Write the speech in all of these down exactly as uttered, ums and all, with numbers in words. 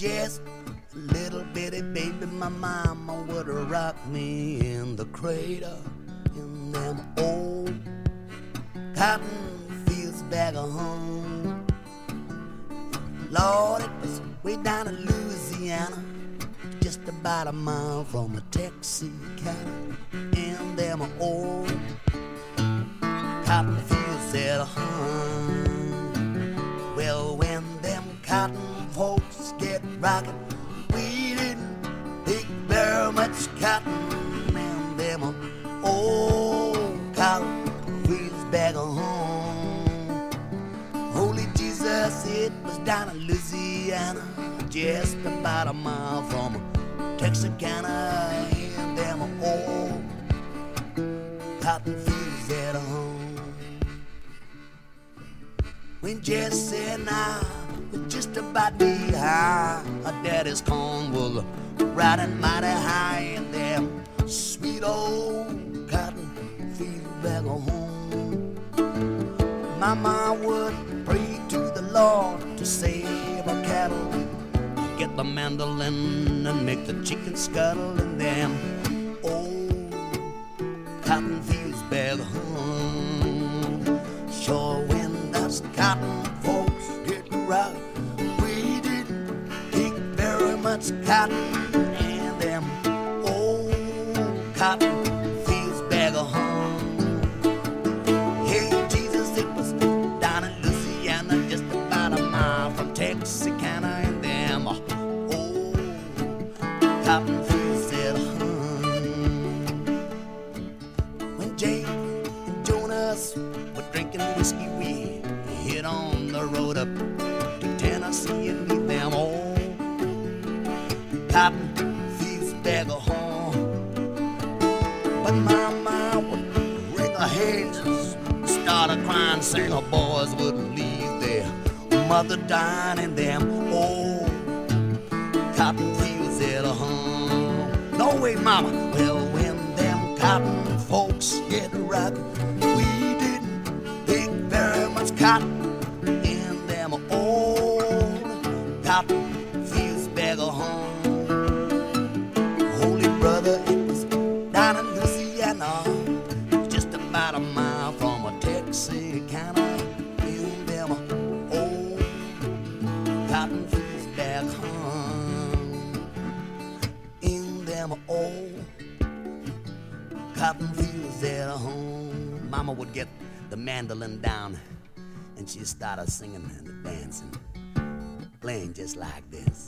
just a little bitty baby, my mama would rock me in the cradle in them old cotton fields back home. Lord, it was way down in Louisiana, just about a mile from a Texarkana, in them old cotton fields at home. Well, when them cotton folks get rockin', we didn't pick very much cotton in them old cotton fields back home. Holy Jesus, it was down in Louisiana, just about a mile from Texarkana, in them old cotton fields at home. When Jesse and I were just about knee high, our daddy's corn was riding mighty high in them sweet old cotton fields back home. Mama would pray to the Lord to save our cattle, get the mandolin and make the chicken scuttle in them old cotton fields back home. Sure, when those cotton folks get rough, we didn't pick very much cotton in them old cotton fields back home. Hey, Jesus, it was down in Louisiana, just about a mile from Texarkana, in them old cotton fields at home. When Jake and Jonas were drinking whiskey, we hit on the road up to Tennessee and meet them old cotton fields back home. But Mama would wring her hands and start a crying, saying her boys wouldn't leave their mother dying in them old cotton fields at home. No way, Mama. Well, when them cotton folks get rockin', we didn't pick very much cotton in them old cotton fields back home. Holy brother, it was down in Louisiana, just about a mile from a Texarkana, in them old cotton fields back home. In them old cotton fields at home. Mama would get the mandolin down and she started singing and dancing, playing just like this.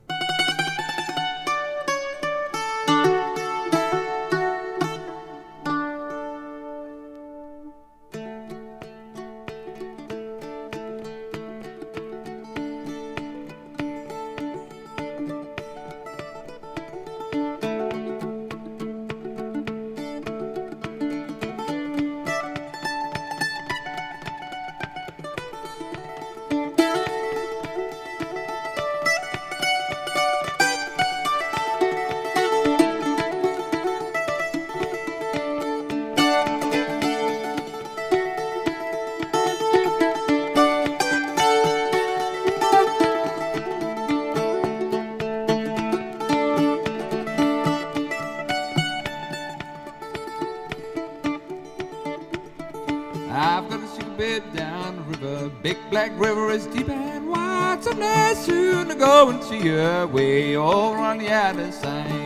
I've got a secret bed down the river, big black river is deep and wide. Someday soon to go and see her way over on the other side.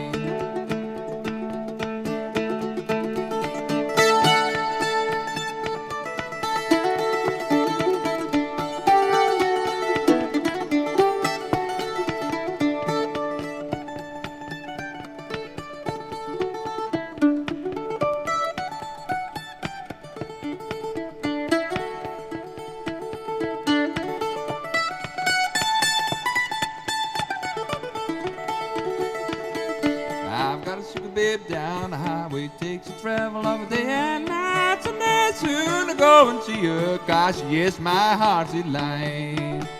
I've got a sugar babe down the highway, takes a travel of a day and night. Someday soon to go and see her, 'cause she is my heart's delight.